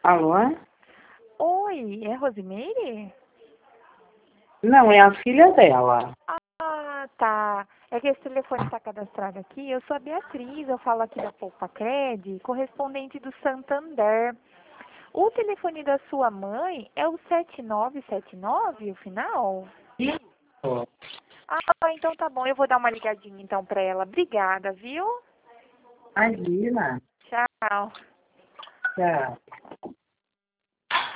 Alô? Oi, é Rosimeire? Não, é a filha dela. Ah, tá. É que esse telefone está cadastrado aqui. Eu sou a Beatriz, eu falo aqui da Poupa Cred, correspondente do Santander. O telefone da sua mãe é o 7979, o final? Isso. Ah, então tá bom. Eu vou dar uma ligadinha então pra ela. Obrigada, viu? Imagina. Tchau. Tchau.